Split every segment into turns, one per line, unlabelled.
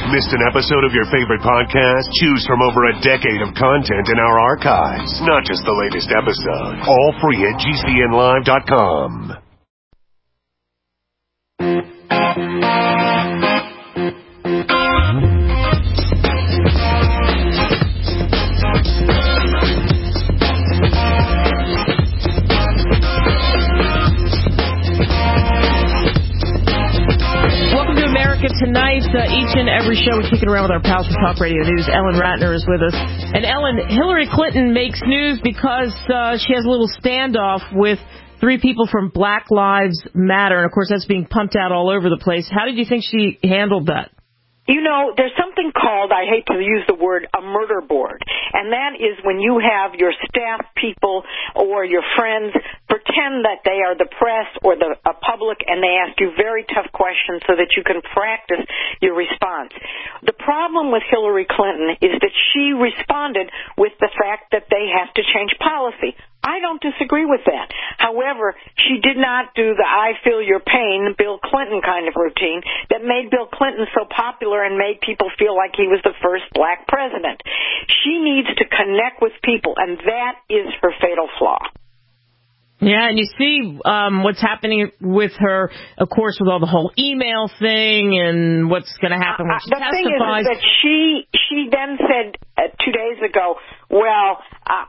Missed an episode of your favorite podcast? Choose from over a decade of content in our archives, not just the latest episode. All free at GCNlive.com.
Tonight, each and every show, we're kicking around with our pals from Talk Radio News. Ellen Ratner is with us. And Ellen, Hillary Clinton makes news because she has a little standoff with three people from Black Lives Matter. And, of course, that's being pumped out all over the place. How did you think she handled that?
You know, there's something called, I hate to use the word, a murder board. And that is when you have your staff people or your friends pretend that they are the press or the public, and they ask you very tough questions so that you can practice your response. The problem with Hillary Clinton is that she responded with the fact that they have to change policy. I don't disagree with that. However, she did not do the I feel your pain Bill Clinton kind of routine that made Bill Clinton so popular and made people feel like he was the first black president. She needs to connect with people, and that is her fatal flaw.
Yeah, and you see what's happening with her, of course, with all the whole email thing and what's going to happen when she testifies.
The thing is that she then said 2 days ago, well,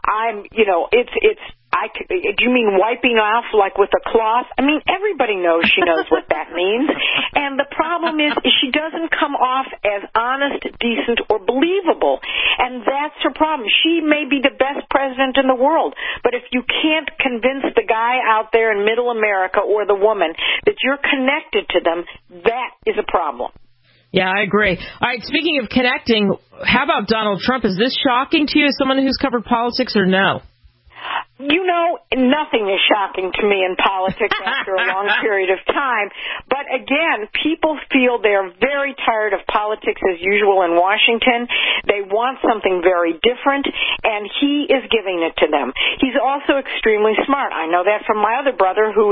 do you mean wiping off like with a cloth? I mean, everybody knows she knows what that means. And the problem is she doesn't come off as honest, decent, or believable. And that's her problem. She may be the best president in the world, but if you can't convince the guy out there in middle America or the woman that you're connected to them, that is a problem.
Yeah, I agree. All right, speaking of connecting, how about Donald Trump? Is this shocking to you as someone who's covered politics or no?
You know, nothing is shocking to me in politics after a long period of time. But again, people feel they're very tired of politics as usual in Washington. They want something very different, and he is giving it to them. He's also extremely smart. I know that from my other brother who's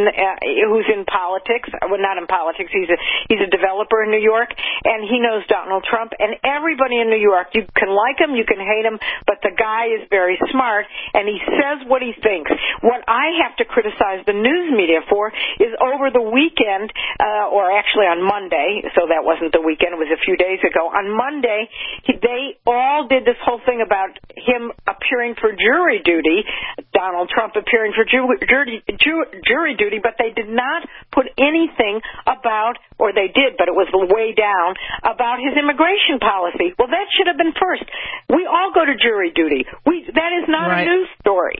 in politics. Well, not in politics. He's a developer in New York, and he knows Donald Trump. And everybody in New York, you can like him, you can hate him, but the guy is very smart, and he says what he thinks. What I have to criticize the news media for is over the weekend, or actually on Monday, so that wasn't the weekend, it was a few days ago. On Monday, they all did this whole thing about him appearing for jury duty, Donald Trump appearing for jury duty, but they did not put anything about, or they did, but it was way down, about his immigration policy. Well, that should have been first. We all go to jury duty. That is not a news story.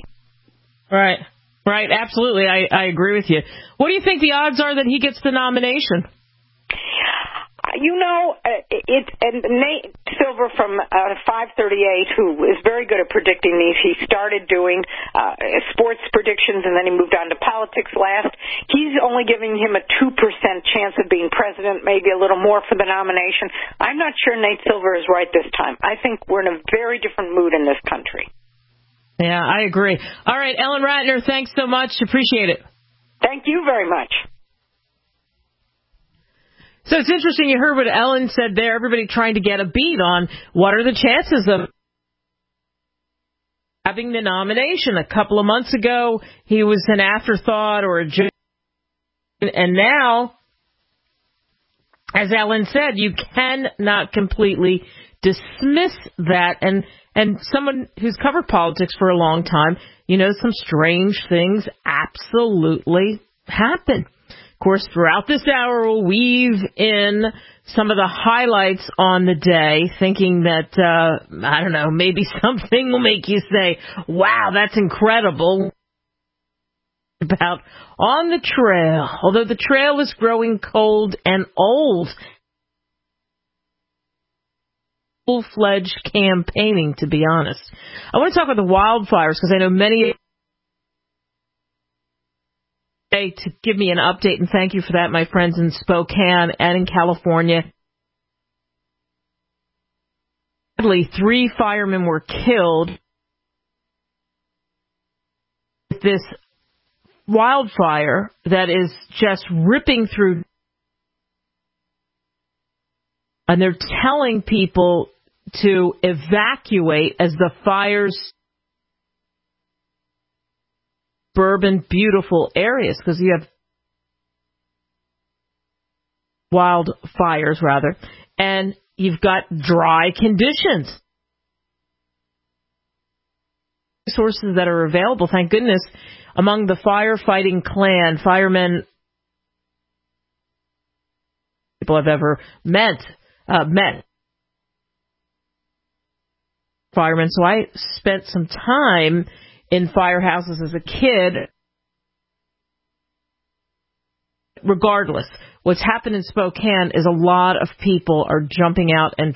Right, absolutely. I agree with you. What do you think the odds are that he gets the nomination?
You know, and Nate Silver from 538, who is very good at predicting these, he started doing sports predictions and then he moved on to politics last. He's only giving him a 2% chance of being president, maybe a little more for the nomination. I'm not sure Nate Silver is right this time. I think we're in a very different mood in this country.
Yeah, I agree. All right, Ellen Ratner, thanks so much. Appreciate it.
Thank you very much.
So it's interesting, you heard what Ellen said there, everybody trying to get a beat on what are the chances of having the nomination. A couple of months ago, he was an afterthought or a joke, and now, as Ellen said, you cannot completely dismiss that, and someone who's covered politics for a long time, you know, some strange things absolutely happen. Of course, throughout this hour, we'll weave in some of the highlights on the day, thinking that, I don't know, maybe something will make you say, wow, that's incredible. About on the trail, although the trail is growing cold and old. Full-fledged campaigning, to be honest. I want to talk about the wildfires because I know many to give me an update, and thank you for that, my friends in Spokane and in California. 3 firemen were killed. This wildfire that is just ripping through And they're telling people to evacuate as the fires suburban, beautiful areas, because you have wildfires, rather, and you've got dry conditions. Resources that are available, thank goodness, among the firefighting clan, firemen people I've ever met firemen. So I spent some time in firehouses as a kid. Regardless, what's happened in Spokane is a lot of people are jumping out and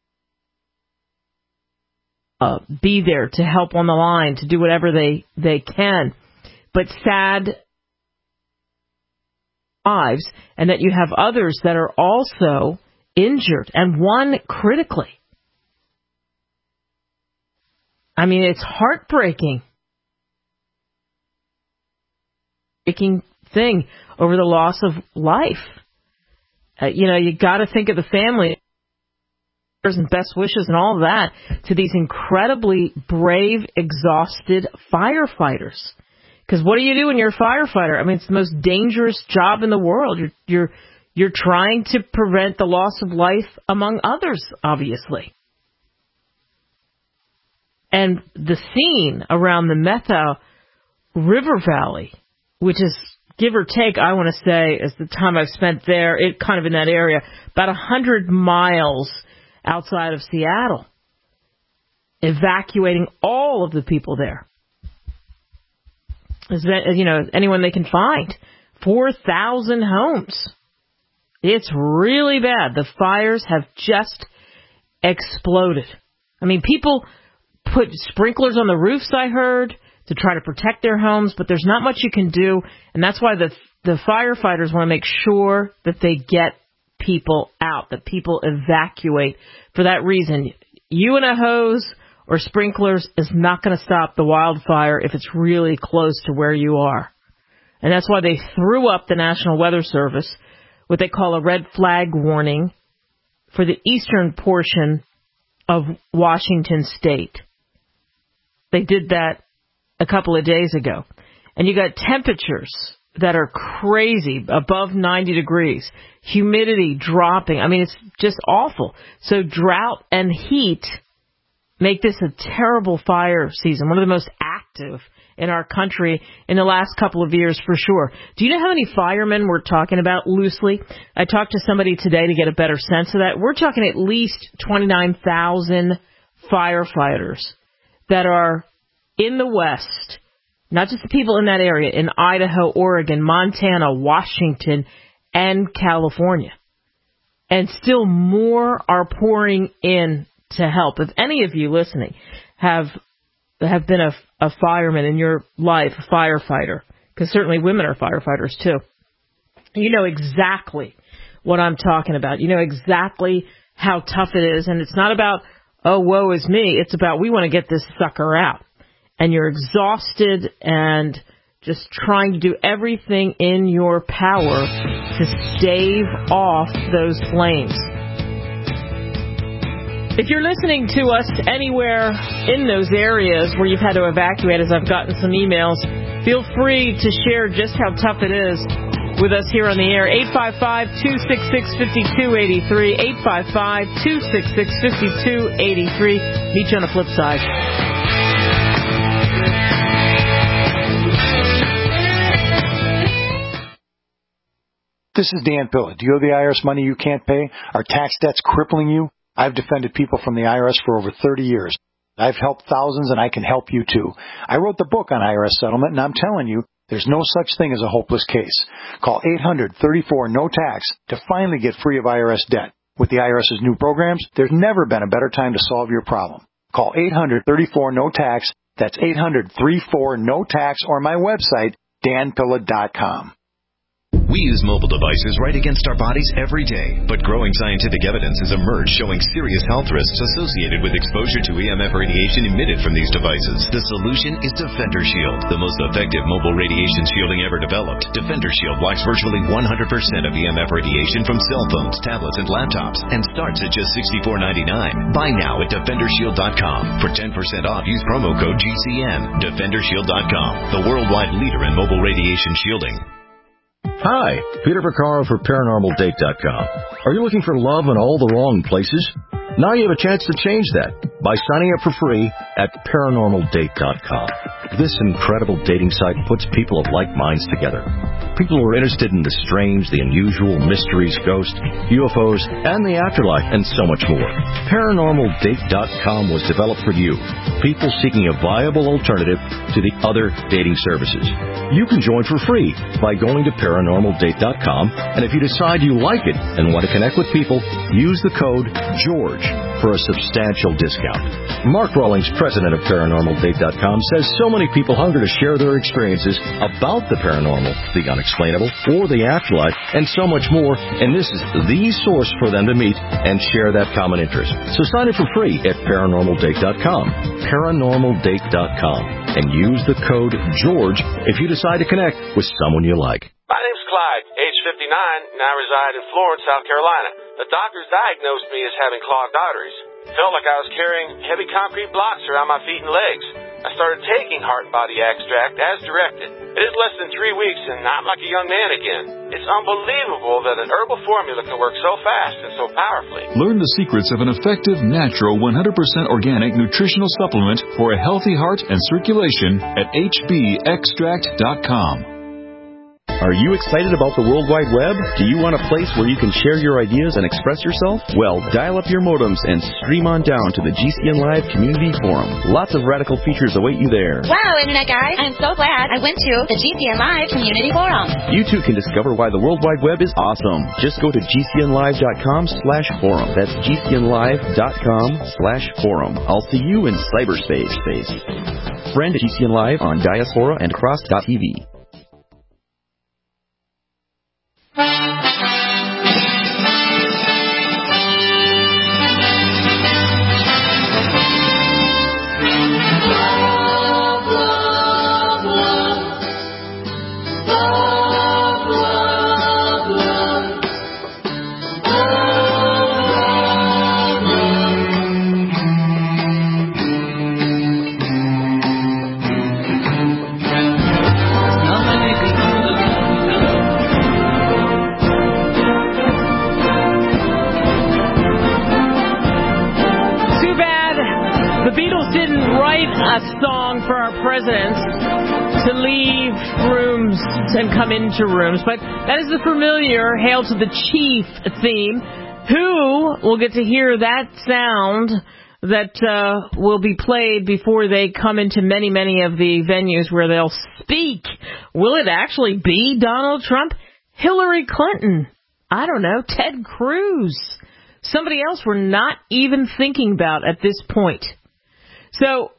be there to help on the line, to do whatever they can. But sad lives, and that you have others that are also injured, and one critically. I mean, it's heartbreaking. Breaking thing over the loss of life. You got to think of the family and best wishes and all of that to these incredibly brave, exhausted firefighters. Because what do you do when you're a firefighter? I mean, it's the most dangerous job in the world. You're trying to prevent the loss of life among others, obviously. And the scene around the Methow River Valley, which is, give or take, I want to say, as the time I've spent there, it kind of in that area, about 100 miles outside of Seattle, evacuating all of the people there. Anyone they can find. 4,000 homes. It's really bad. The fires have just exploded. I mean, people put sprinklers on the roofs, I heard, to try to protect their homes, but there's not much you can do, and that's why the firefighters want to make sure that they get people out, that people evacuate. For that reason, you and a hose or sprinklers is not going to stop the wildfire if it's really close to where you are. And that's why they threw up the National Weather Service, what they call a red flag warning, for the eastern portion of Washington State. They did that a couple of days ago. And you got temperatures that are crazy, above 90 degrees, humidity dropping. I mean, it's just awful. So drought and heat make this a terrible fire season, one of the most active in our country in the last couple of years for sure. Do you know how many firemen we're talking about loosely? I talked to somebody today to get a better sense of that. We're talking at least 29,000 firefighters that are in the West, not just the people in that area, in Idaho, Oregon, Montana, Washington, and California. And still more are pouring in to help. If any of you listening have been a fireman in your life, a firefighter, because certainly women are firefighters too, you know exactly what I'm talking about. You know exactly how tough it is. And it's not about, oh, woe is me. It's about, we want to get this sucker out. And you're exhausted and just trying to do everything in your power to stave off those flames. If you're listening to us anywhere in those areas where you've had to evacuate, as I've gotten some emails, feel free to share just how tough it is with us here on the air. 855-266-5283, 855-266-5283. Meet you on the flip side.
This is Dan Pilla. Do you owe the IRS money you can't pay? Are tax debts crippling you? I've defended people from the IRS for over 30 years. I've helped thousands, and I can help you too. I wrote the book on IRS settlement, and I'm telling you, there's no such thing as a hopeless case. Call 800-34-NO-TAX to finally get free of IRS debt. With the IRS's new programs, there's never been a better time to solve your problem. Call 800-34-NO-TAX. That's 800-34-NO-TAX, or my website, danpilla.com.
We use mobile devices right against our bodies every day, but growing scientific evidence has emerged showing serious health risks associated with exposure to EMF radiation emitted from these devices. The solution is Defender Shield, the most effective mobile radiation shielding ever developed. Defender Shield blocks virtually 100% of EMF radiation from cell phones, tablets, and laptops, and starts at just $64.99. Buy now at DefenderShield.com. For 10% off, use promo code GCN. DefenderShield.com, the worldwide leader in mobile radiation shielding.
Hi, Peter Vaccaro for ParanormalDate.com. Are you looking for love in all the wrong places? Now you have a chance to change that by signing up for free at ParanormalDate.com. This incredible dating site puts people of like minds together. People who are interested in the strange, the unusual, mysteries, ghosts, UFOs, and the afterlife, and so much more. ParanormalDate.com was developed for you, people seeking a viable alternative to the other dating services. You can join for free by going to ParanormalDate.com, and if you decide you like it and want to connect with people, use the code GEORGE for a substantial discount. Mark Rawlings, president of ParanormalDate.com, says so many people hunger to share their experiences about the paranormal, the unexplainable, or the afterlife, and so much more, and this is the source for them to meet and share that common interest. So sign up for free at ParanormalDate.com, ParanormalDate.com, and use the code GEORGE if you decide to connect with someone you like.
My name's Clyde, age 59, and I reside in Florence, South Carolina. The doctors diagnosed me as having clogged arteries. Felt like I was carrying heavy concrete blocks around my feet and legs. I started taking Heart and Body Extract as directed. It is less than 3 weeks, and I'm like a young man again. It's unbelievable that an herbal formula can work so fast and so powerfully.
Learn the secrets of an effective, natural, 100% organic nutritional supplement for a healthy heart and circulation at hbextract.com.
Are you excited about the World Wide Web? Do you want a place where you can share your ideas and express yourself? Well, dial up your modems and stream on down to the GCN Live Community Forum. Lots of radical features await you there.
Wow, Internet guys, I'm so glad I went to the GCN Live Community Forum.
You too can discover why the World Wide Web is awesome. Just go to GCNlive.com/forum. That's GCNlive.com/forum. I'll see you in cyberspace. Friend GCN Live on Diaspora and Cross.tv.
To leave rooms and come into rooms, but that is the familiar Hail to the Chief theme. Who will get to hear that sound that will be played before they come into many, many of the venues where they'll speak? Will it actually be Donald Trump? Hillary Clinton? I don't know. Ted Cruz? Somebody else we're not even thinking about at this point. So,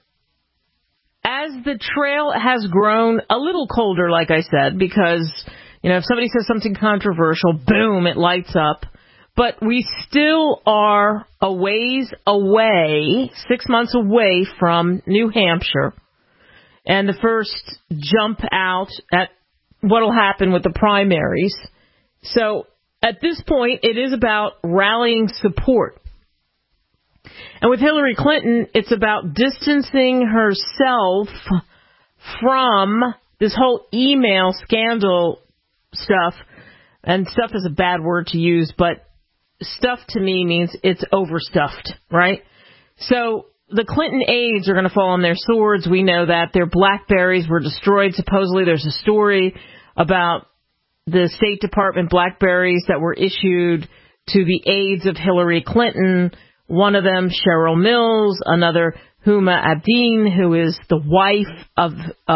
as the trail has grown a little colder, like I said, because, if somebody says something controversial, boom, it lights up. But we still are a ways away, 6 months away from New Hampshire. And the first jump out at what will happen with the primaries. So, at this point, it is about rallying support. And with Hillary Clinton, it's about distancing herself from this whole email scandal stuff. And stuff is a bad word to use, but stuff to me means it's overstuffed, right? So the Clinton aides are going to fall on their swords. We know that. Their BlackBerries were destroyed. Supposedly there's a story about the State Department BlackBerries that were issued to the aides of Hillary Clinton. One of them, Cheryl Mills, another Huma Abedin, who is the wife of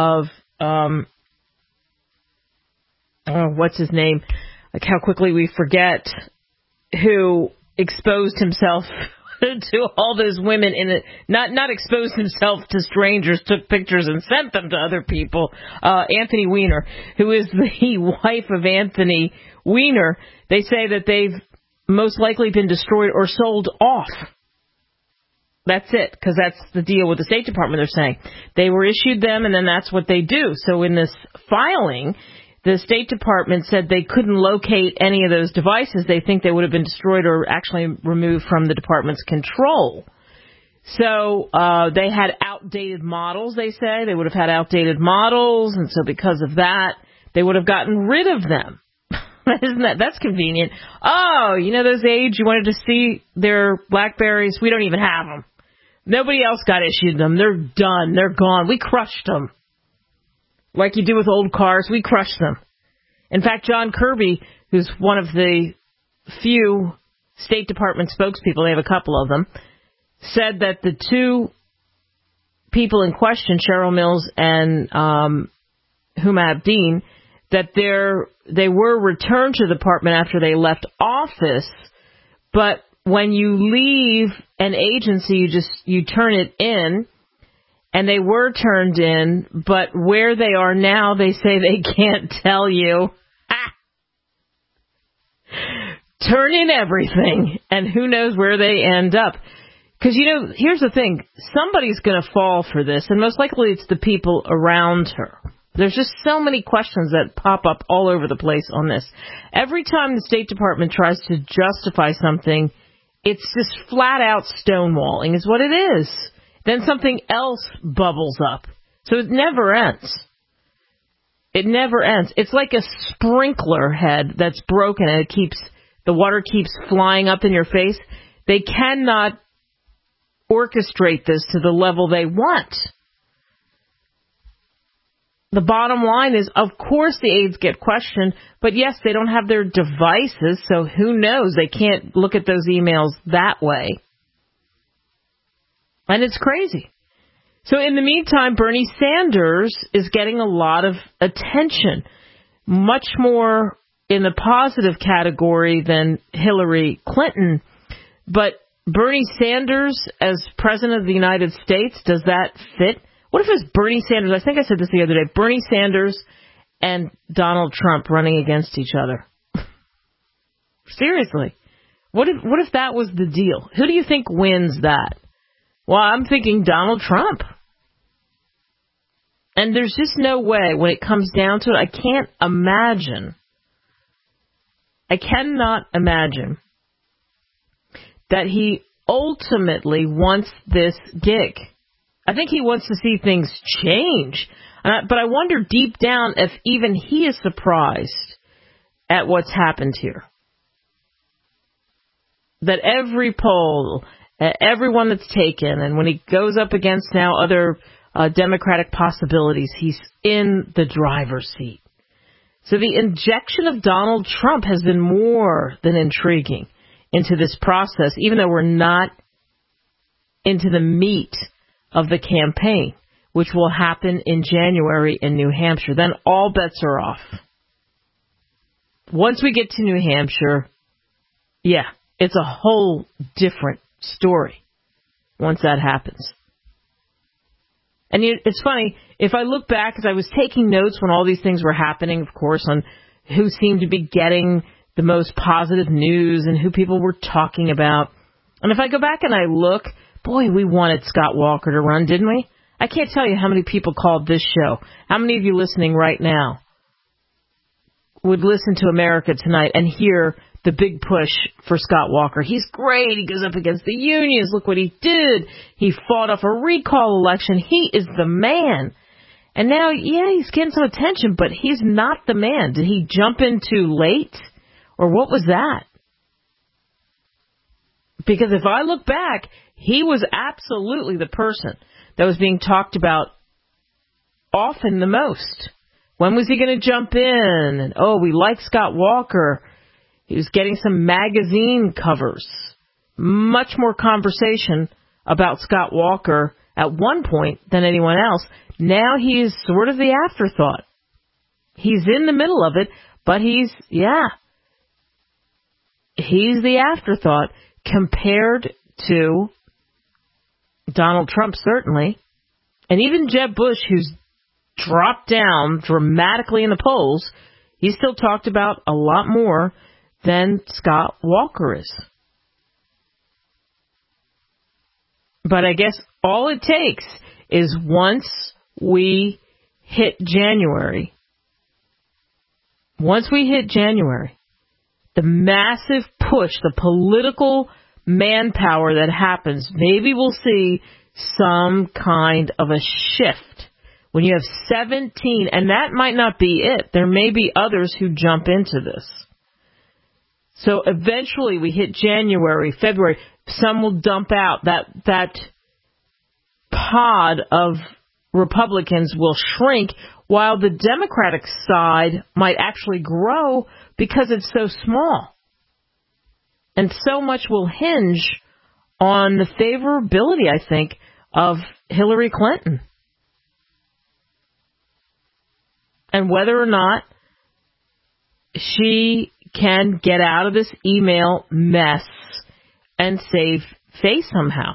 what's his name? Like how quickly we forget, who exposed himself to all those women in it, not exposed himself to strangers, took pictures and sent them to other people. Anthony Weiner, who is the wife of Anthony Weiner, they say that they've most likely been destroyed or sold off. That's it, because that's the deal with the State Department, they're saying. They were issued them, and then that's what they do. So in this filing, the State Department said they couldn't locate any of those devices. They think they would have been destroyed or actually removed from the department's control. So they had outdated models, they say. They would have had outdated models, and so because of that, they would have gotten rid of them. That's convenient. Oh, you know those aides, you wanted to see their BlackBerries? We don't even have them. Nobody else got issued them. They're done. They're gone. We crushed them. Like you do with old cars, we crushed them. In fact, John Kirby, who's one of the few State Department spokespeople, they have a couple of them, said that the two people in question, Cheryl Mills and Huma Abedin, that they were returned to the department after they left office, but when you leave an agency, you turn it in, and they were turned in, but where they are now, they say they can't tell you. Turn in everything, and who knows where they end up. Because, here's the thing. Somebody's going to fall for this, and most likely it's the people around her. There's just so many questions that pop up all over the place on this. Every time the State Department tries to justify something, it's just flat-out stonewalling is what it is. Then something else bubbles up. So it never ends. It never ends. It's like a sprinkler head that's broken and the water keeps flying up in your face. They cannot orchestrate this to the level they want. The bottom line is, of course the aides get questioned, but yes, they don't have their devices, so who knows? They can't look at those emails that way. And it's crazy. So in the meantime, Bernie Sanders is getting a lot of attention, much more in the positive category than Hillary Clinton. But Bernie Sanders as President of the United States, does that fit? What if it's Bernie Sanders? I think I said this the other day. Bernie Sanders and Donald Trump running against each other. Seriously. What if that was the deal? Who do you think wins that? Well, I'm thinking Donald Trump. And there's just no way, when it comes down to it, I cannot imagine that he ultimately wants this gig. I think he wants to see things change. But I wonder deep down if even he is surprised at what's happened here. That every poll, everyone that's taken, and when he goes up against now other Democratic possibilities, he's in the driver's seat. So the injection of Donald Trump has been more than intriguing into this process, even though we're not into the meat of the campaign, which will happen in January in New Hampshire. Then all bets are off. Once we get to New Hampshire, it's a whole different story once that happens. And it's funny, if I look back, because I was taking notes when all these things were happening, of course, on who seemed to be getting the most positive news and who people were talking about. And if I go back and I look, boy, we wanted Scott Walker to run, didn't we? I can't tell you how many people called this show. How many of you listening right now would listen to America Tonight and hear the big push for Scott Walker? He's great. He goes up against the unions. Look what he did. He fought off a recall election. He is the man. And now, he's getting some attention, but he's not the man. Did he jump in too late? Or what was that? Because if I look back, he was absolutely the person that was being talked about often the most. When was he going to jump in? And, we like Scott Walker. He was getting some magazine covers. Much more conversation about Scott Walker at one point than anyone else. Now he's sort of the afterthought. He's in the middle of it, but he's the afterthought compared to Donald Trump, certainly, and even Jeb Bush, who's dropped down dramatically in the polls, he's still talked about a lot more than Scott Walker is. But I guess all it takes is once we hit January, the massive push, the political manpower that happens, maybe we'll see some kind of a shift. When you have 17, and that might not be it. There may be others who jump into this. So eventually we hit January, February, some will dump out. That pod of Republicans will shrink while the Democratic side might actually grow because it's so small. And so much will hinge on the favorability, I think, of Hillary Clinton. And whether or not she can get out of this email mess and save face somehow.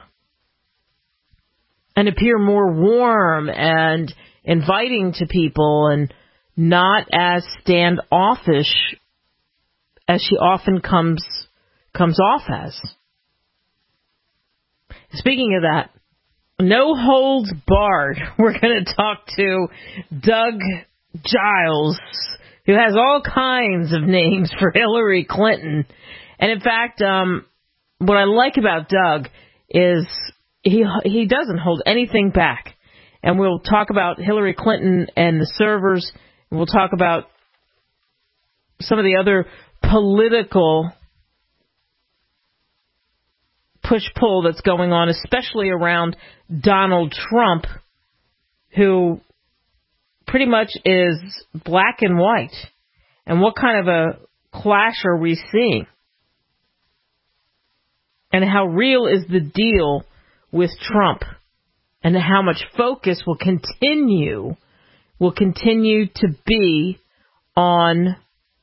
And appear more warm and inviting to people and not as standoffish as she often comes off as. Speaking of that, no holds barred. We're going to talk to Doug Giles, who has all kinds of names for Hillary Clinton. And in fact, what I like about Doug is he doesn't hold anything back. And we'll talk about Hillary Clinton and the servers. And we'll talk about some of the other political push-pull that's going on, especially around Donald Trump, who pretty much is black and white. And what kind of a clash are we seeing? And how real is the deal with Trump? And how much focus will continue to be on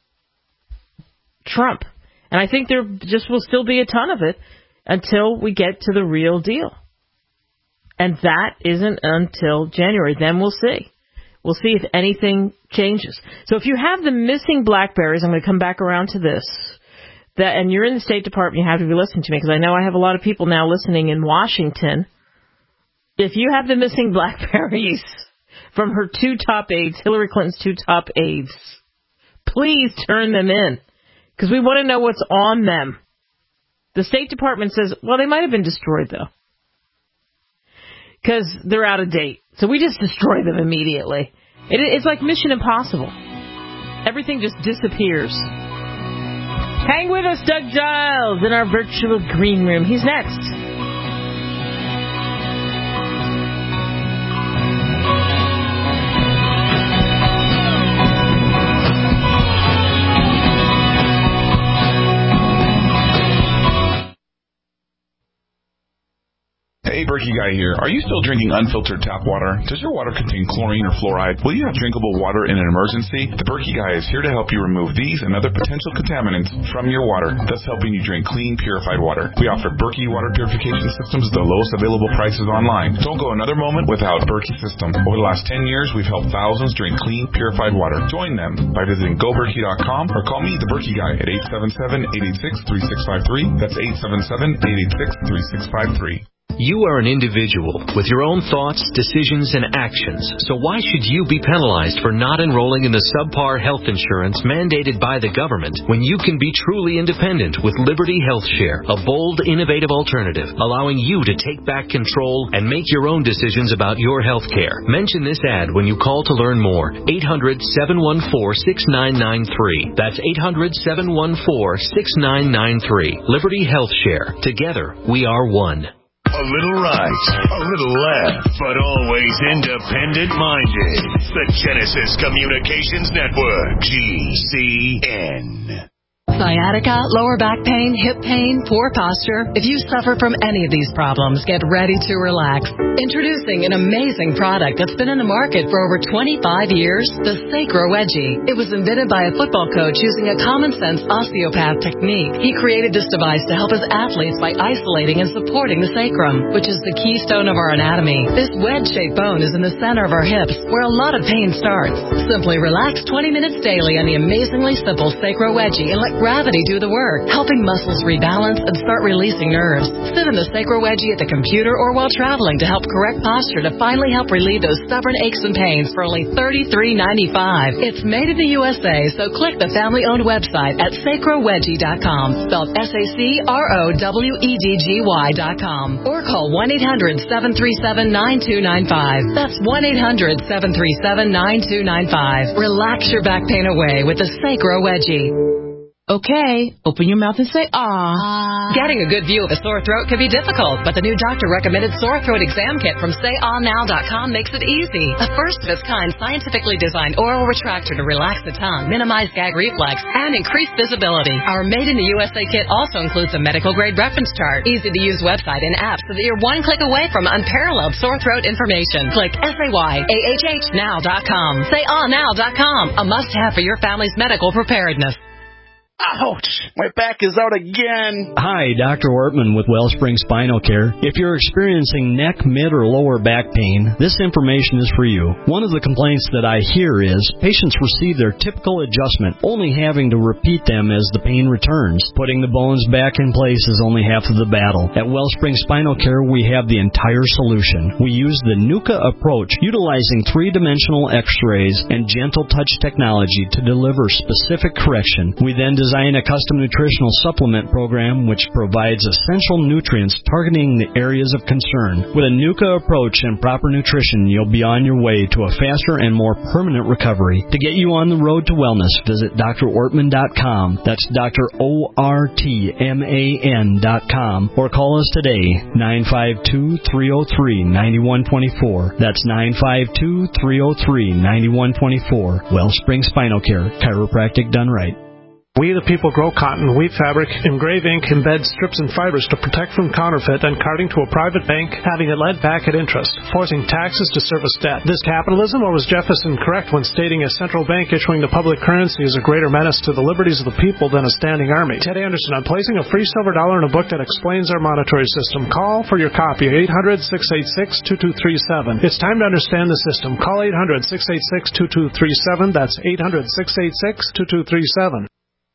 Trump. And I think there just will still be a ton of it until we get to the real deal. And that isn't until January. Then we'll see. We'll see if anything changes. So if you have the missing BlackBerries, I'm going to come back around to this. And you're in the State Department, you have to be listening to me, because I know I have a lot of people now listening in Washington. If you have the missing BlackBerries from her two top aides, Hillary Clinton's two top aides, please turn them in, because we want to know what's on them. The State Department says, well, they might have been destroyed, though, because they're out of date. So we just destroy them immediately. It's like Mission Impossible. Everything just disappears. Hang with us, Doug Giles, in our virtual green room. He's next.
Hey, Berkey Guy here. Are you still drinking unfiltered tap water? Does your water contain chlorine or fluoride? Will you have drinkable water in an emergency? The Berkey Guy is here to help you remove these and other potential contaminants from your water, thus helping you drink clean, purified water. We offer Berkey water purification systems at the lowest available prices online. Don't go another moment without Berkey system. Over the last 10 years, we've helped thousands drink clean, purified water. Join them by visiting GoBerkey.com or call me, the Berkey Guy, at 877-886-3653. That's 877-886-3653.
You are an individual with your own thoughts, decisions, and actions. So why should you be penalized for not enrolling in the subpar health insurance mandated by the government when you can be truly independent with Liberty Health Share, a bold, innovative alternative allowing you to take back control and make your own decisions about your health care? Mention this ad when you call to learn more. 800-714-6993. That's 800-714-6993. Liberty Health Share. Together, we are one.
A little right, a little left, but always independent-minded. The Genesis Communications Network, GCN.
Sciatica, lower back pain, hip pain, poor posture. If you suffer from any of these problems, get ready to relax. Introducing an amazing product that's been in the market for over 25 years, the Sacro Wedgie. It was invented by a football coach using a common-sense osteopath technique. He created this device to help his athletes by isolating and supporting the sacrum, which is the keystone of our anatomy. This wedge-shaped bone is in the center of our hips, where a lot of pain starts. Simply relax 20 minutes daily on the amazingly simple Sacro Wedgie and let gravity do the work, helping muscles rebalance and start releasing nerves. Sit in the Sacro Wedgie at the computer or while traveling to help correct posture to finally help relieve those stubborn aches and pains for only $33.95. It's made in the USA, so click the family-owned website at sacrowedgie.com, spelled SACROWEDGY.com, or call 1-800-737-9295. That's 1-800-737-9295. Relax your back pain away with the Sacro Wedgie.
Okay, open your mouth and say, ah.
Getting a good view of a sore throat can be difficult, but the new doctor-recommended sore throat exam kit from SayAhNow.com makes it easy. A first-of-its-kind scientifically designed oral retractor to relax the tongue, minimize gag reflex, and increase visibility. Our made-in-the-USA kit also includes a medical-grade reference chart, easy-to-use website, and app so that you're one click away from unparalleled sore throat information. Click SayAhNow.com. SayAhNow.com, a must-have for your family's medical preparedness.
Ouch! My back is out again.
Hi, Dr. Ortman with Wellspring Spinal Care. If you're experiencing neck, mid, or lower back pain, this information is for you. One of the complaints that I hear is patients receive their typical adjustment, only having to repeat them as the pain returns. Putting the bones back in place is only half of the battle. At Wellspring Spinal Care, we have the entire solution. We use the NUCA approach, utilizing three-dimensional x-rays and gentle touch technology to deliver specific correction. We then design a custom nutritional supplement program which provides essential nutrients targeting the areas of concern. With a NUCA approach and proper nutrition, you'll be on your way to a faster and more permanent recovery. To get you on the road to wellness, visit drortman.com. That's drortman.com. Or call us today, 952-303-9124. That's 952-303-9124. Wellspring Spinal Care, chiropractic done right.
We the people grow cotton, weave fabric, engrave ink, embed strips and fibers to protect from counterfeit and carting to a private bank, having it led back at interest, forcing taxes to service debt. This capitalism, or was Jefferson correct when stating a central bank issuing the public currency is a greater menace to the liberties of the people than a standing army? Ted Anderson, I'm placing a free silver dollar in a book that explains our monetary system. Call for your copy, 800-686-2237. It's time to understand the system. Call 800-686-2237. That's 800-686-2237.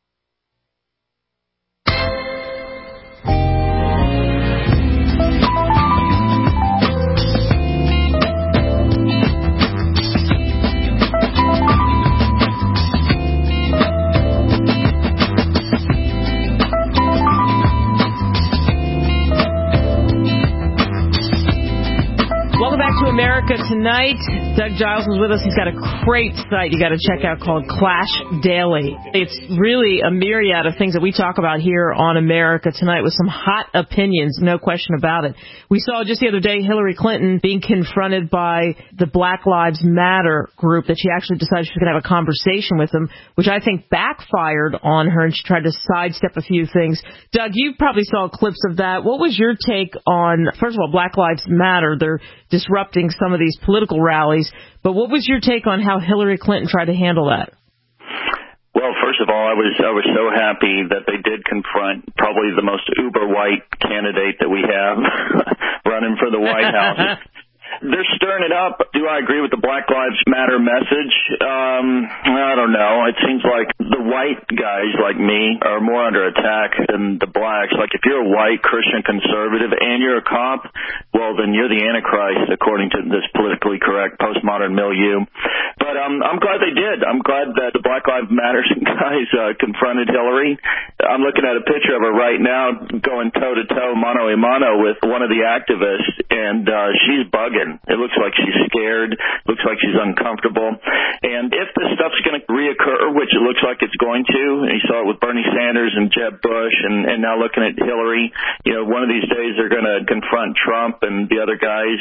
America Tonight. Doug Giles is with us. He's got a great site you got to check out called Clash Daily. It's really a myriad of things that we talk about here on America Tonight with some hot opinions, no question about it. We saw just the other day Hillary Clinton being confronted by the Black Lives Matter group that she actually decided she was going to have a conversation with them, which I think backfired on her, and she tried to sidestep a few things. Doug, you probably saw clips of that. What was your take on, first of all, Black Lives Matter? They're disrupting some of these political rallies, but what was your take on how Hillary Clinton tried to handle that?
Well, first of all, I was so happy that they did confront probably the most uber-white candidate that we have running for the White House. They're stirring it up. Do I agree with the Black Lives Matter message? I don't know. It seems like the white guys like me are more under attack than the blacks. Like if you're a white Christian conservative and you're a cop, well, then you're the Antichrist according to this politically correct postmodern milieu. But I'm glad they did. I'm glad that the Black Lives Matter guys confronted Hillary. I'm looking at a picture of her right now going toe-to-toe, mano-a-mano with one of the activists, and she's bugging. It looks like she's scared, looks like she's uncomfortable. And if this stuff's going to reoccur, which it looks like it's going to, and you saw it with Bernie Sanders and Jeb Bush, and now looking at Hillary, one of these days they're going to confront Trump and the other guys.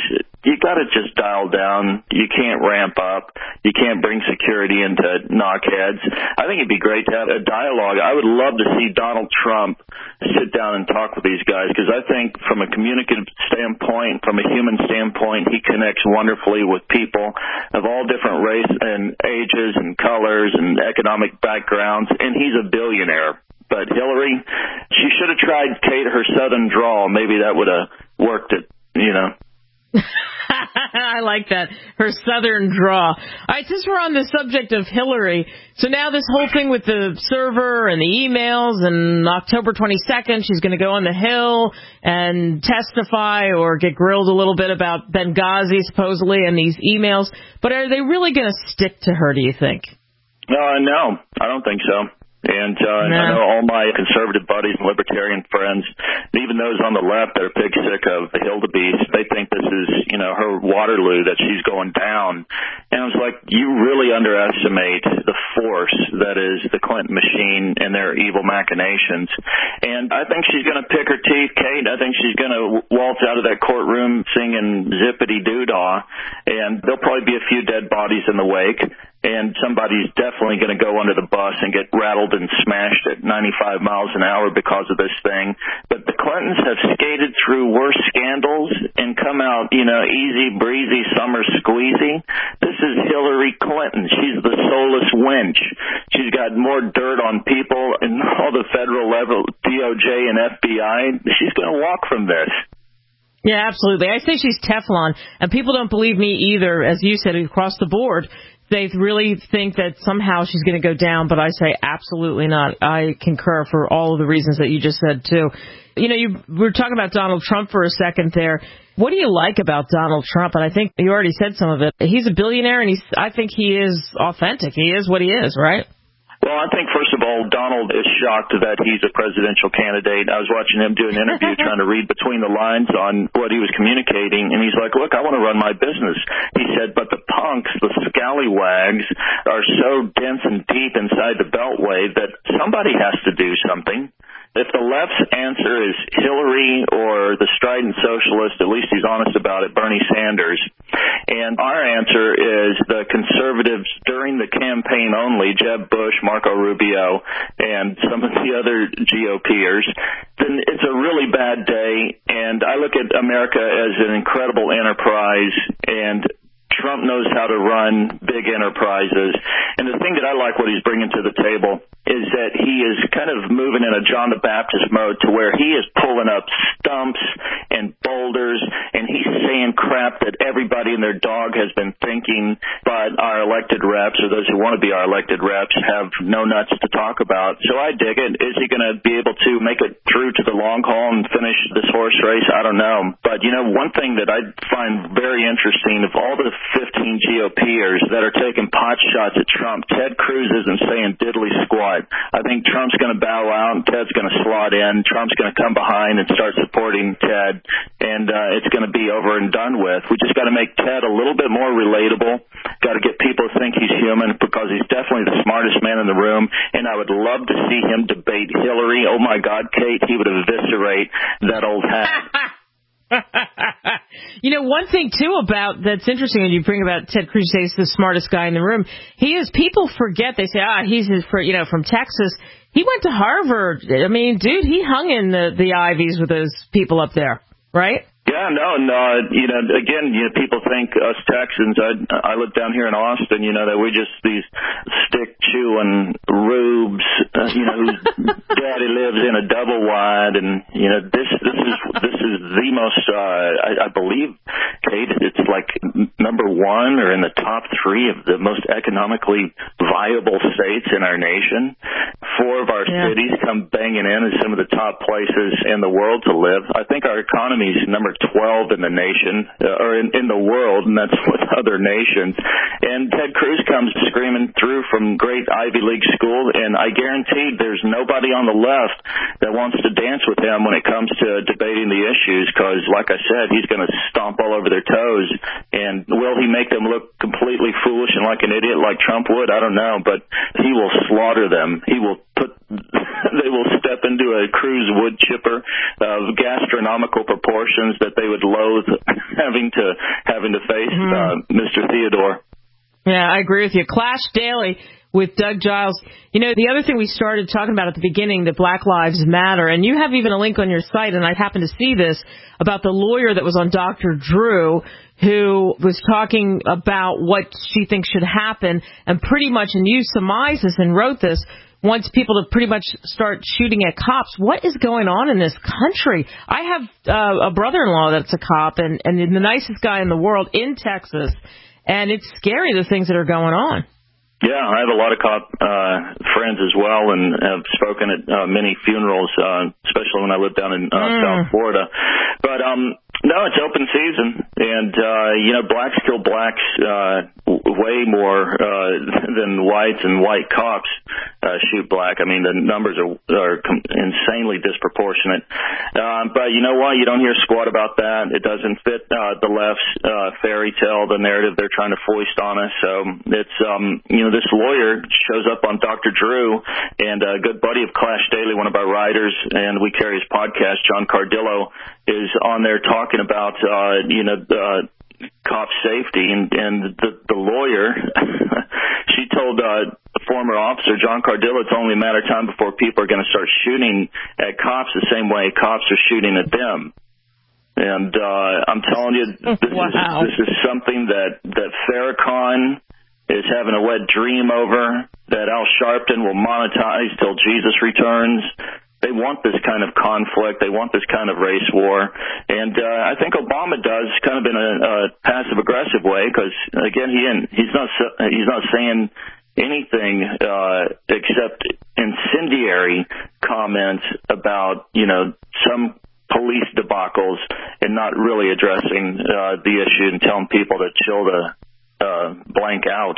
you got to just dial down. You can't ramp up. You can't bring security into knockheads. I think it'd be great to have a dialogue. I would love to see Donald Trump sit down and talk with these guys, because I think from a communicative standpoint, from a human standpoint, he connects wonderfully with people of all different race and ages and colors and economic backgrounds, and he's a billionaire. But Hillary, she should have tried Kate, her southern drawl. Maybe that would have worked it, you know.
I like that. Her southern draw. All right, since we're on the subject of Hillary, so now this whole thing with the server and the emails, and October 22nd, she's going to go on the Hill and testify or get grilled a little bit about Benghazi, supposedly, and these emails. But are they really going to stick to her, do you think?
No, I don't think so. And I know all my conservative buddies and libertarian friends, even those on the left that are pig sick of Hildebeest, they think this is, you know, her Waterloo, that she's going down. And I was like, you really underestimate the force that is the Clinton machine and their evil machinations. And I think she's going to pick her teeth, Kate. I think she's going to waltz out of that courtroom singing zippity-doo-dah, and there'll probably be a few dead bodies in the wake. And somebody's definitely going to go under the bus and get rattled and smashed at 95 miles an hour because of this thing. But the Clintons have skated through worse scandals and come out, you know, easy breezy, summer squeezy. This is Hillary Clinton. She's the soulless wench. She's got more dirt on people and all the federal level, DOJ and FBI. She's going to walk from this.
Yeah, absolutely. I say she's Teflon, and people don't believe me either, as you said, across the board. They really think that somehow she's going to go down, but I say absolutely not. I concur for all of the reasons that you just said, too. You know, we were talking about Donald Trump for a second there. What do you like about Donald Trump? And I think you already said some of it. He's a billionaire, and I think he is authentic. He is what he is, right?
Well, I think, first of all, Donald is shocked that he's a presidential candidate. I was watching him do an interview trying to read between the lines on what he was communicating, and he's like, look, I want to run my business. He said, but the punks, the scallywags, are so dense and deep inside the Beltway that somebody has to do something. If the left's answer is Hillary or the strident socialist, at least he's honest about it, Bernie Sanders. And our answer is the conservatives during the campaign only, Jeb Bush, Marco Rubio, and some of the other GOPers, then it's a really bad day. And I look at America as an incredible enterprise, and Trump knows how to run big enterprises. And the thing that I like what he's bringing to the table is that he is kind of moving in a John the Baptist mode to where he is pulling up stumps and boulders, and he's saying crap that everybody and their dog has been thinking, but our elected reps, or those who want to be our elected reps, have no nuts to talk about. So I dig it. Is he going to be able to make it through to the long haul and finish this horse race? I don't know. But, you know, one thing that I find very interesting, of all the 15 GOPers that are taking pot shots at Trump, Ted Cruz isn't saying diddly squat. I think Trump's going to bow out and Ted's going to slot in. Trump's going to come behind and start supporting Ted, and it's going to be over and done with. We just got to make Ted a little bit more relatable. Got to get people to think he's human, because he's definitely the smartest man in the room, and I would love to see him debate Hillary. Oh, my God, Kate, he would eviscerate that old hag.
You know, one thing, too, about that's interesting when you bring about Ted Cruz, say he's the smartest guy in the room. He is. People forget. They say, he's from Texas. He went to Harvard. I mean, dude, he hung in the Ivies with those people up there, right?
Yeah, no, you know, again, you know, people think us Texans, I live down here in Austin, you know, that we're just these stick-chewing rubes, you know, whose daddy lives in a double wide, and, you know, this is the most, I believe, Kate, it's like number one or in the top three of the most economically viable states in our nation. 4 of our cities come banging in as some of the top places in the world to live. I think our economy is number 12 in the nation, or in the world, and that's with other nations. And Ted Cruz comes screaming through from great Ivy League school, and I guarantee there's nobody on the left that wants to dance with him when it comes to debating the issues, because, like I said, he's going to stomp all over their toes. And will he make them look completely foolish and like an idiot like Trump would? I don't know, but he will slaughter them. He will put they will step into a Cruise wood chipper of gastronomical proportions that they would loathe having to face, Mr. Theodore.
Yeah, I agree with you. Clash Daily with Doug Giles. You know, the other thing we started talking about at the beginning, that Black Lives Matter, and you have even a link on your site, and I happened to see this, about the lawyer that was on Dr. Drew, who was talking about what she thinks should happen, and pretty much, and you surmised this and wrote this, wants people to pretty much start shooting at cops. What is going on in this country? I have a brother-in-law that's a cop, and the nicest guy in the world in Texas, and it's scary, the things that are going on.
Yeah, I have a lot of cop friends as well, and have spoken at many funerals, especially when I lived down in South Florida. But no, it's open season, and blacks kill blacks way more than whites, and white cops shoot black. I mean, the numbers are insanely disproportionate. But you know what? You don't hear squat about that. It doesn't fit the left's fairy tale, the narrative they're trying to foist on us. So it's this lawyer shows up on Dr. Drew, and a good buddy of Clash Daily, one of our writers, and we carry his podcast, John Cardillo, is on there talking about cop safety, and the lawyer she told former officer John Cardillo it's only a matter of time before people are going to start shooting at cops the same way cops are shooting at them. And I'm telling you, this is something that Farrakhan is having a wet dream over, that Al Sharpton will monetize till Jesus returns. They want this kind of conflict. They want this kind of race war. And I think Obama does, kind of in a passive-aggressive way, because, again, he's not saying anything except incendiary comments about, some police debacles, and not really addressing the issue and telling people to chill the blank out,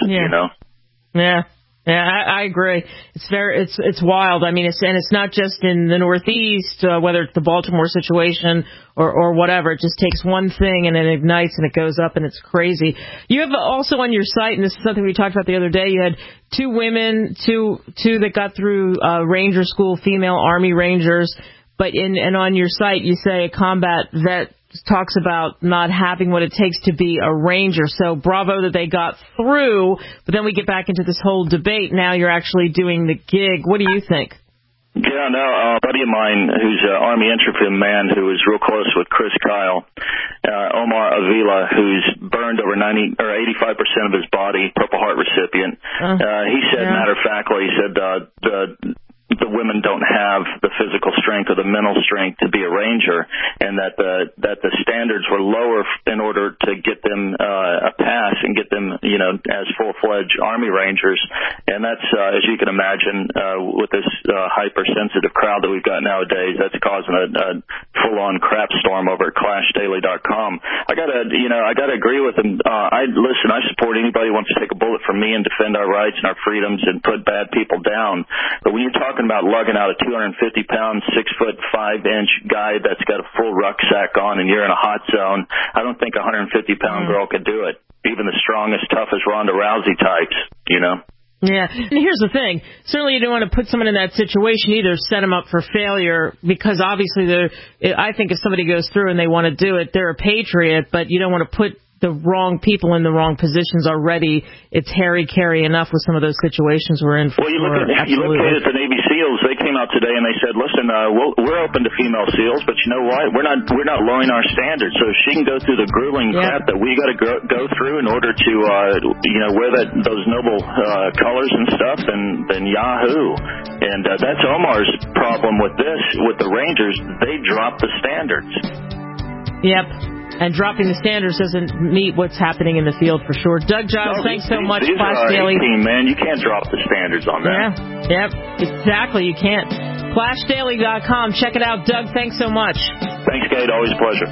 Yeah. Yeah, I agree. It's wild. I mean, it's not just in the Northeast, whether it's the Baltimore situation or whatever. It just takes one thing and it ignites and it goes up and it's crazy. You have also on your site, and this is something we talked about the other day, you had two women, two that got through Ranger School, female Army Rangers, and on your site you say a combat vet talks about not having what it takes to be a ranger. So bravo that they got through, but then we get back into this whole debate. Now you're actually doing the gig. What do you think?
Yeah, no, a buddy of mine who's an Army infantryman man who is real close with Chris Kyle, Omar Avila, who's burned over 90 or 85% of his body, Purple Heart recipient. He said, matter of factly, he said the women don't have the physical strength or the mental strength to be a ranger, and that the standards were lower in order to get them a pass and get them, as full-fledged Army Rangers. And that's, as you can imagine, with this hypersensitive crowd that we've got nowadays, that's causing a full-on crap storm over at ClashDaily.com. I gotta agree with him. I support anybody who wants to take a bullet for me and defend our rights and our freedoms and put bad people down. But when you're talking about lugging out a 250-pound, 6'5" guy that's got a full rucksack on, and you're in a hot zone, I don't think a 150-pound girl could do it. Even the strongest, toughest Ronda Rousey types,
Yeah, and here's the thing. Certainly you don't want to put someone in that situation either, set them up for failure, because obviously I think if somebody goes through and they want to do it, they're a patriot, but you don't want to put the wrong people in the wrong positions already. It's hairy-carry enough with some of those situations we're in.
Well, you look at the Navy SEALs. They came out today and they said, "Listen, we're open to female SEALs, but you know what? We're not lowering our standards. So if she can go through the grueling crap that we got to go through in order to wear those noble colors and stuff, then yahoo!" And that's Omar's problem with this. With the Rangers, they drop the standards.
Yep. And dropping the standards doesn't meet what's happening in the field for sure. Doug Giles, thanks so much.
These
Clash Daily.
Team, man. You can't drop the standards on that.
Yeah. Yep. Exactly. You can't. ClashDaily.com. Check it out. Doug, thanks so much.
Thanks, Kate. Always a pleasure.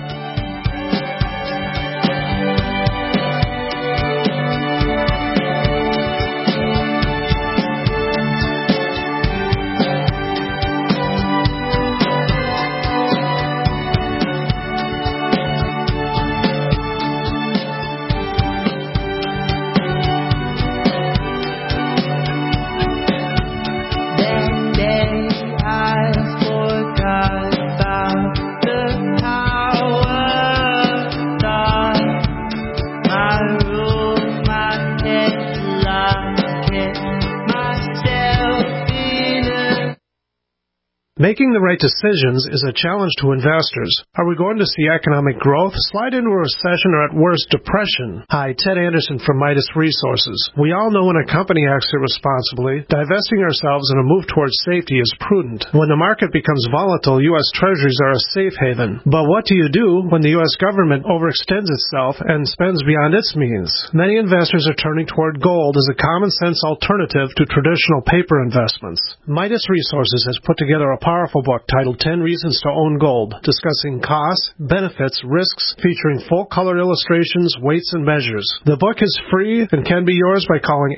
Making the right decisions is a challenge to investors. Are we going to see economic growth, slide into a recession, or at worst, depression? Hi, Ted Anderson from Midas Resources. We all know when a company acts irresponsibly, divesting ourselves in a move towards safety is prudent. When the market becomes volatile, U.S. Treasuries are a safe haven. But what do you do when the U.S. government overextends itself and spends beyond its means? Many investors are turning toward gold as a common-sense alternative to traditional paper investments. Midas Resources has put together a powerful book titled 10 Reasons to Own Gold, discussing costs, benefits, risks, featuring full-color illustrations, weights, and measures. The book is free and can be yours by calling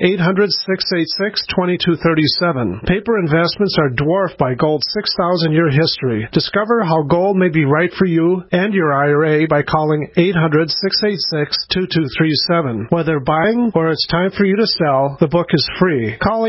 800-686-2237. Paper investments are dwarfed by gold's 6,000-year history. Discover how gold may be right for you and your IRA by calling 800-686-2237. Whether buying or it's time for you to sell, the book is free. Call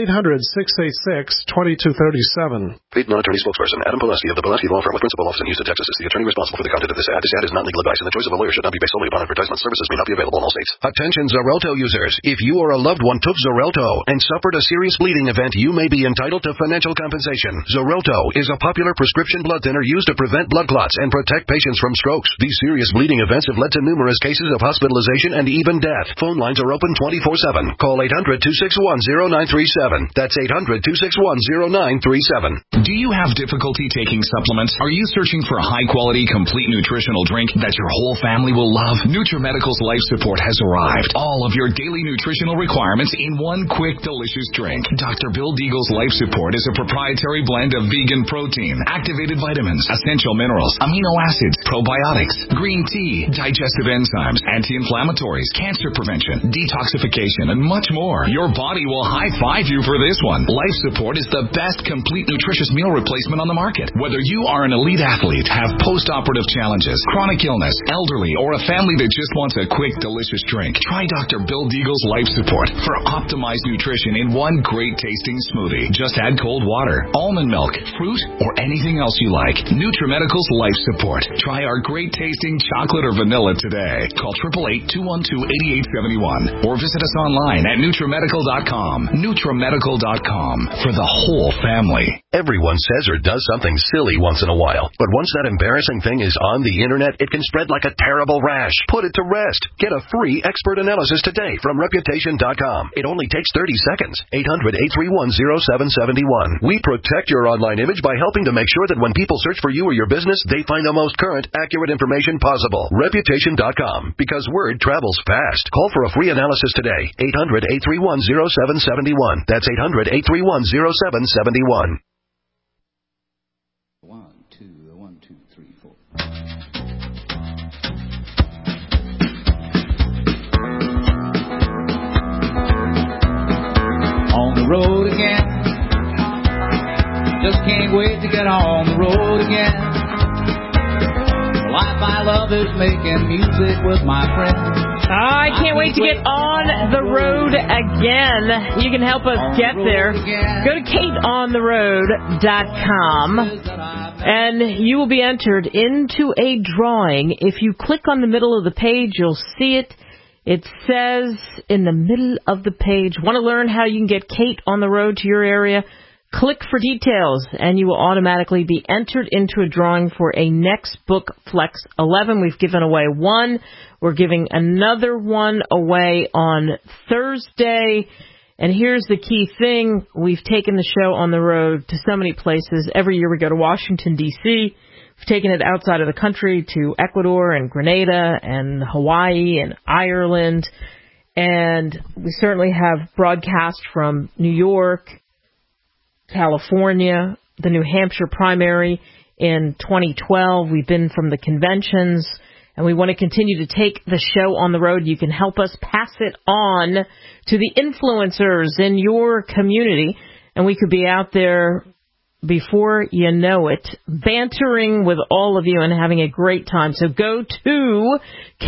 800-686-2237.
Paid non-attorney spokesperson Adam Pileski of the Pileski Law Firm with principal office in Houston, Texas is the attorney responsible for the content of this ad. This ad is not legal advice, and the choice of a lawyer should not be based solely upon advertisement. Services may not be available in all states.
Attention Xarelto users. If you or a loved one took Xarelto and suffered a serious bleeding event, you may be entitled to financial compensation. Xarelto is a popular prescription blood thinner used to prevent blood clots and protect patients from strokes. These serious bleeding events have led to numerous cases of hospitalization and even death. Phone lines are open 24/7. Call 800-261-0937. That's 800-261-0937.
Do you have difficulty taking supplements? Are you searching for a high-quality, complete nutritional drink that your whole family will love? NutriMedical's Life Support has arrived. All of your daily nutritional requirements in one quick, delicious drink. Dr. Bill Deagle's Life Support is a proprietary blend of vegan protein, activated vitamins, essential minerals, amino acids, probiotics, green tea, digestive enzymes, anti-inflammatories, cancer prevention, detoxification, and much more. Your body will high-five you for this one. Life Support is the best complete nutritious meal replacement on the market. Whether you are an elite athlete, have post-operative challenges, chronic illness, elderly, or a family that just wants a quick, delicious drink, try Dr. Bill Deagle's Life Support for optimized nutrition in one great-tasting smoothie. Just add cold water, almond milk, fruit, or anything else you like. NutriMedical's Life Support. Try our great-tasting chocolate or vanilla today. Call 888-212-8871 or visit us online at NutriMedical.com. NutriMedical.com for the whole family.
Everyone says or does something silly once in a while, but once that embarrassing thing is on the internet, it can spread like a terrible rash. Put it to rest. Get a free expert analysis today from Reputation.com. It only takes 30 seconds. 800-831-0771. We protect your online image by helping to make sure that when people search for you or your business, they find the most current, accurate information possible. Reputation.com, because word travels fast. Call for a free analysis today. 800-831-0771. That's 800-831-0771.
1, 2, 1, 2, 3, 4. On the road again. Just can't wait to get on the road again. The life I love is making music with my friends.
I can't wait to get on the road again. You can help us get there. Go to KateOnTheRoad.com and you will be entered into a drawing. If you click on the middle of the page, you'll see it. It says in the middle of the page, want to learn how you can get Kate on the road to your area? Click for details, and you will automatically be entered into a drawing for a Next Book Flex 11. We've given away one. We're giving another one away on Thursday. And here's the key thing. We've taken the show on the road to so many places. Every year we go to Washington, D.C. We've taken it outside of the country to Ecuador and Grenada and Hawaii and Ireland. And we certainly have broadcast from New York, California, the New Hampshire primary in 2012. We've been from the conventions, and we want to continue to take the show on the road. You can help us pass it on to the influencers in your community, and we could be out there before you know it, bantering with all of you and having a great time. So go to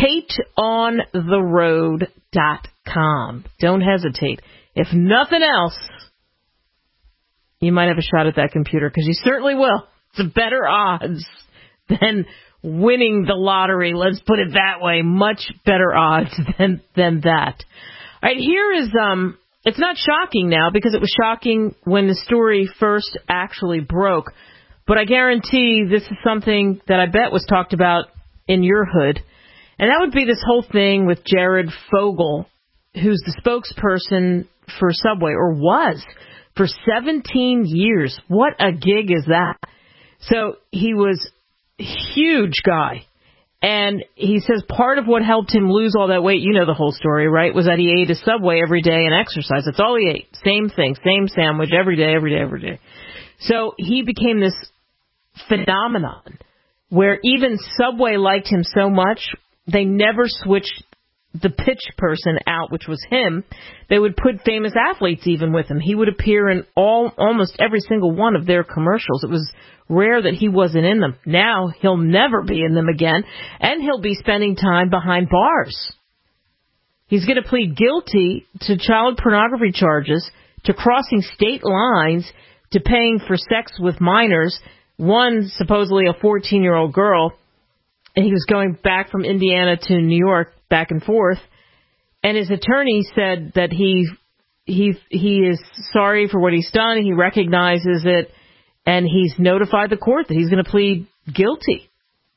KateOnTheRoad.com. Don't hesitate. If nothing else, you might have a shot at that computer, because you certainly will. It's better odds than winning the lottery. Let's put it that way. Much better odds than that. All right, here is, it's not shocking now, because it was shocking when the story first actually broke. But I guarantee this is something that I bet was talked about in your hood. And that would be this whole thing with Jared Fogle, who's the spokesperson for Subway, or was, for 17 years. What a gig is that? So he was a huge guy. And he says part of what helped him lose all that weight, you know the whole story, right, was that he ate a Subway every day and exercised. That's all he ate. Same thing, same sandwich every day, every day, every day. So he became this phenomenon where even Subway liked him so much, they never switched the pitch person out, which was him. They would put famous athletes even with him. He would appear in almost every single one of their commercials. It was rare that he wasn't in them. Now he'll never be in them again, and he'll be spending time behind bars. He's going to plead guilty to child pornography charges, to crossing state lines, to paying for sex with minors, one supposedly a 14-year-old girl, and he was going back from Indiana to New York, back and forth, and his attorney said that he is sorry for what he's done, he recognizes it, and he's notified the court that he's going to plead guilty.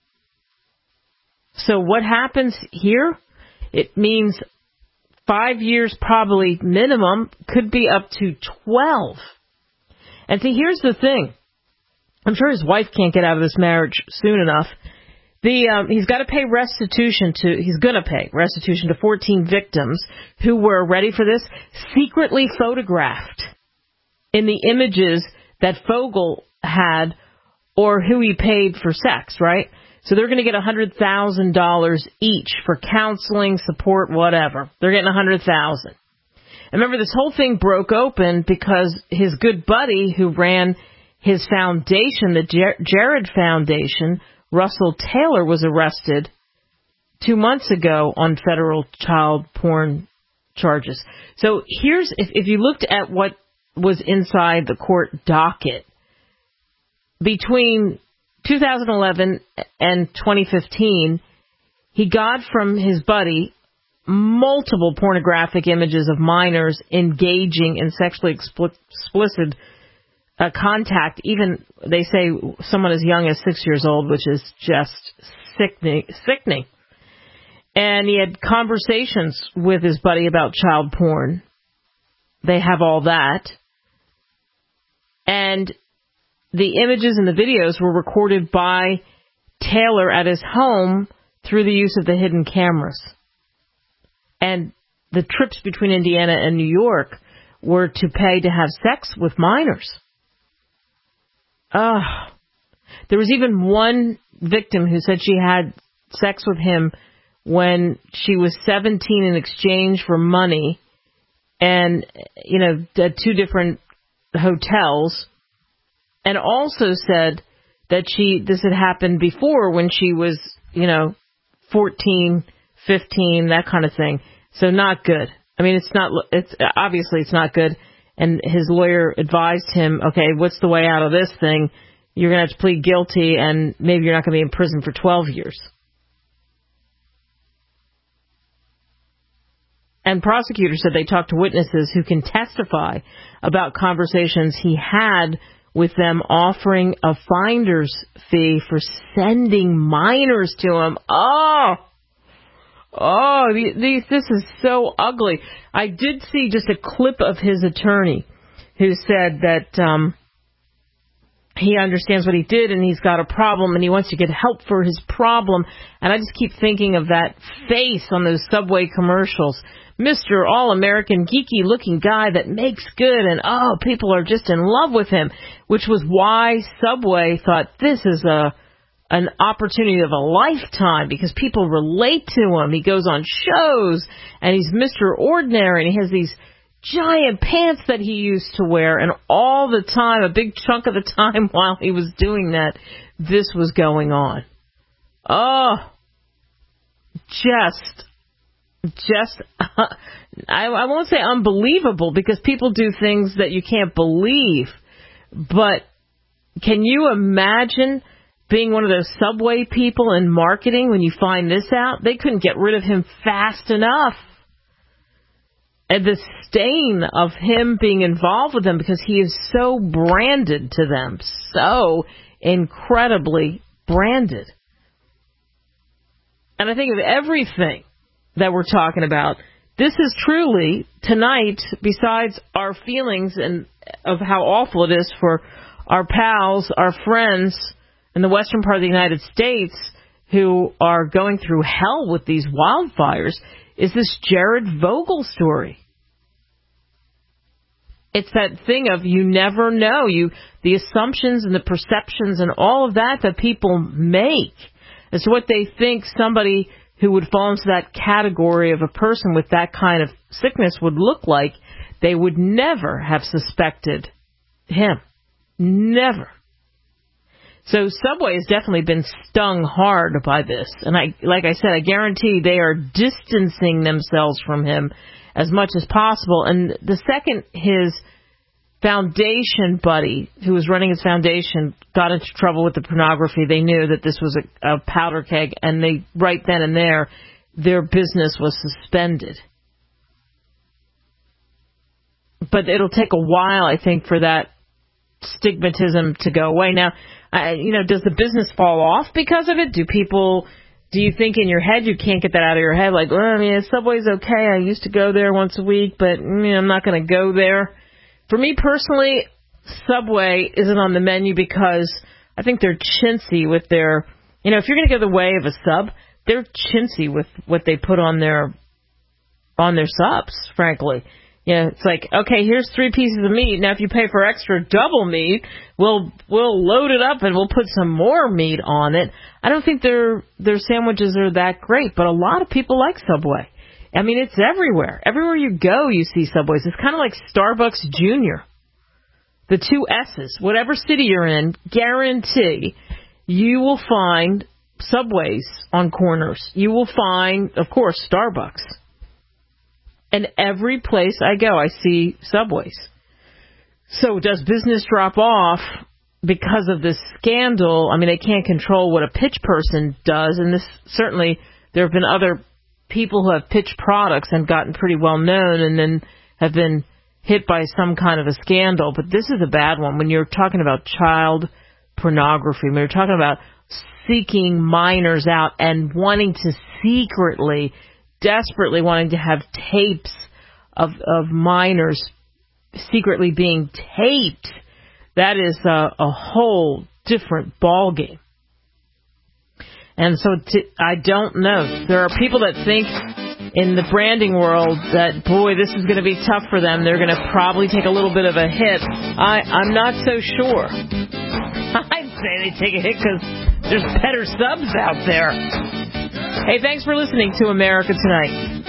So what happens here? It means 5 years probably minimum, could be up to 12. And see, here's the thing. I'm sure his wife can't get out of this marriage soon enough. He's got to pay restitution he's going to pay restitution to 14 victims who were, ready for this, secretly photographed in the images that Fogle had or who he paid for sex, right? So they're going to get $100,000 each for counseling, support, whatever. They're getting $100,000. And remember, this whole thing broke open because his good buddy who ran his foundation, the Jared Foundation, Russell Taylor, was arrested 2 months ago on federal child porn charges. So here's, if you looked at what was inside the court docket, between 2011 and 2015, he got from his buddy multiple pornographic images of minors engaging in sexually explicit contact, even, they say, someone as young as 6 years old, which is just sickening. And he had conversations with his buddy about child porn. They have all that. And the images and the videos were recorded by Taylor at his home through the use of the hidden cameras. And the trips between Indiana and New York were to pay to have sex with minors. There was even one victim who said she had sex with him when she was 17 in exchange for money, and, you know, at 2 different hotels, and also said that this had happened before when she was, 14, 15, that kind of thing. So not good. I mean, obviously it's not good. And his lawyer advised him, okay, what's the way out of this thing? You're going to have to plead guilty, and maybe you're not going to be in prison for 12 years. And prosecutors said they talked to witnesses who can testify about conversations he had with them, offering a finder's fee for sending minors to him. This is so ugly. I did see just a clip of his attorney who said that he understands what he did and he's got a problem and he wants to get help for his problem. And I just keep thinking of that face on those Subway commercials. Mr. All-American geeky-looking guy that makes good, and people are just in love with him, which was why Subway thought this is an opportunity of a lifetime, because people relate to him. He goes on shows, and he's Mr. Ordinary, and he has these giant pants that he used to wear, and all the time, a big chunk of the time while he was doing that, this was going on. I won't say unbelievable, because people do things that you can't believe, but can you imagine being one of those Subway people in marketing when you find this out? They couldn't get rid of him fast enough. And the stain of him being involved with them, because he is so branded to them, so incredibly branded. And I think of everything that we're talking about, this is truly, tonight, besides our feelings and of how awful it is for our pals, our friends in the western part of the United States who are going through hell with these wildfires, is this Jared Vogel story. It's that thing of you never know. The assumptions and the perceptions and all of that people make as to what they think somebody who would fall into that category of a person with that kind of sickness would look like. They would never have suspected him. Never. So Subway has definitely been stung hard by this. And like I said, I guarantee they are distancing themselves from him as much as possible. And the second his foundation buddy, who was running his foundation, got into trouble with the pornography, they knew that this was a powder keg, and they, right then and there, their business was suspended. But it'll take a while, I think, for that stigmatism to go away. Now, does the business fall off because of it? Do you think in your head, you can't get that out of your head, like, Subway's okay, I used to go there once a week, but I'm not going to go there. For me personally, Subway isn't on the menu because I think they're chintzy with their, if you're going to go the way of a sub, they're chintzy with what they put on their subs, frankly. It's like, okay, here's 3 pieces of meat. Now, if you pay for extra double meat, we'll load it up and we'll put some more meat on it. I don't think their sandwiches are that great, but a lot of people like Subway. I mean, it's everywhere. Everywhere you go, you see Subways. It's kind of like Starbucks Junior. The 2 S's. Whatever city you're in, guarantee you will find Subways on corners. You will find, of course, Starbucks. And every place I go, I see Subways. So does business drop off because of this scandal? I mean, they can't control what a pitch person does. And this certainly, there have been other people who have pitched products and gotten pretty well known and then have been hit by some kind of a scandal. But this is a bad one. When you're talking about child pornography, when you're talking about seeking minors out and wanting to secretly, desperately wanting to have tapes of minors secretly being taped, that is a whole different ballgame. And so I don't know. There are people that think in the branding world that, boy, this is going to be tough for them. They're going to probably take a little bit of a hit. I'm not so sure. I'd say they take a hit because there's better subs out there. Hey, thanks for listening to America Tonight.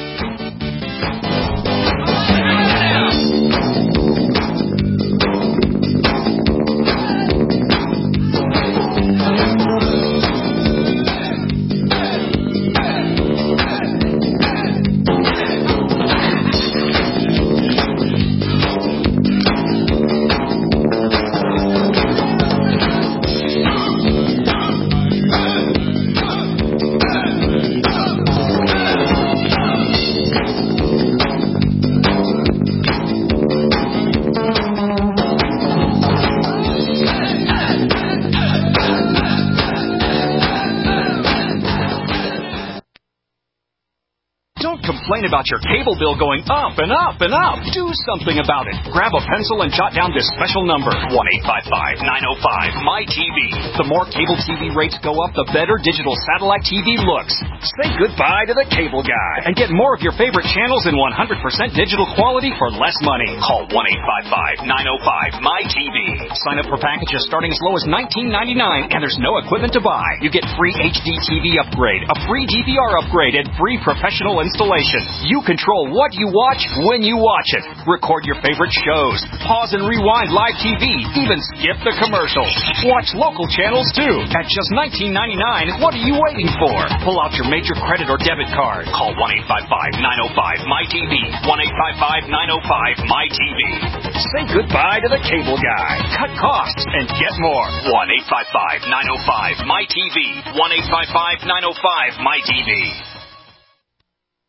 About your cable bill going up and up and up. Do something about it. Grab a pencil and jot down this special number, 1-855-905-MY-TV. The more cable TV rates go up, the better digital satellite TV looks. Say goodbye to the cable guy and get more of your favorite channels in 100% digital quality for less money. Call 1-855-905-MY-TV. Sign up for packages starting as low as $19.99 and there's no equipment to buy. You get free HD TV upgrade, a free DVR upgrade, and free professional installation. You control what you watch when you watch it. Record your favorite shows. Pause and rewind live TV. Even skip the commercials. Watch local channels too. At just $19.99, what are you waiting for? Pull out your major credit or debit card. Call 1-855-905-MY-TV. 1-855-905-MY-TV. Say goodbye to the cable guy. Cut costs and get more. 1-855-905-MY-TV. 1-855-905-MY-TV.